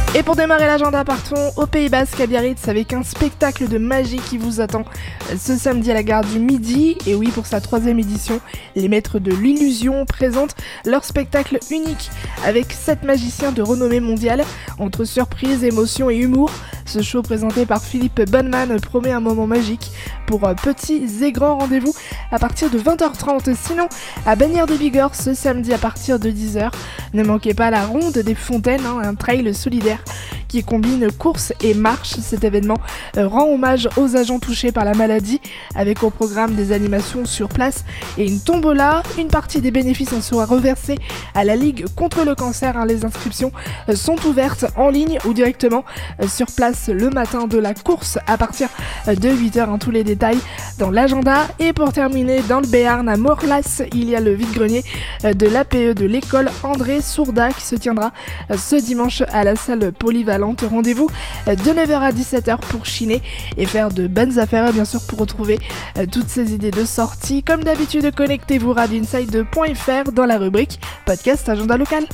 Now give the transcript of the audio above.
Et pour démarrer l'agenda, partons au Pays Basque à Biarritz avec un spectacle de magie qui vous attend ce samedi à la gare du Midi. Et oui, pour sa 3e édition, les Maîtres de l'Illusion présentent leur spectacle unique avec 7 magiciens de renommée mondiale. Entre surprise, émotion et humour, ce show présenté par Philippe Bonneman promet un moment magique pour petits et grands. Rendez-vous à partir de 20h30. Sinon, à Bagnères de Bigorre ce samedi à partir de 10h, ne manquez pas la Ronde des Fontaines, un trail solidaire qui combine course et marche. Cet événement rend hommage aux agents touchés par la maladie avec au programme des animations sur place et une tombola. Une partie des bénéfices en sera reversée à la Ligue contre le cancer. Les inscriptions sont ouvertes en ligne ou directement sur place le matin de la course à partir de 8h. Tous les détails dans l'agenda. Et pour terminer, dans le Béarn à Morlas, il y a le vide-grenier de l'APE de l'école André Sourda qui se tiendra ce dimanche à la salle polyvalente. Rendez-vous de 9h à 17h pour chiner et faire de bonnes affaires. Et bien sûr, pour retrouver toutes ces idées de sortie, comme d'habitude, connectez-vous radinside.fr dans la rubrique podcast agenda local.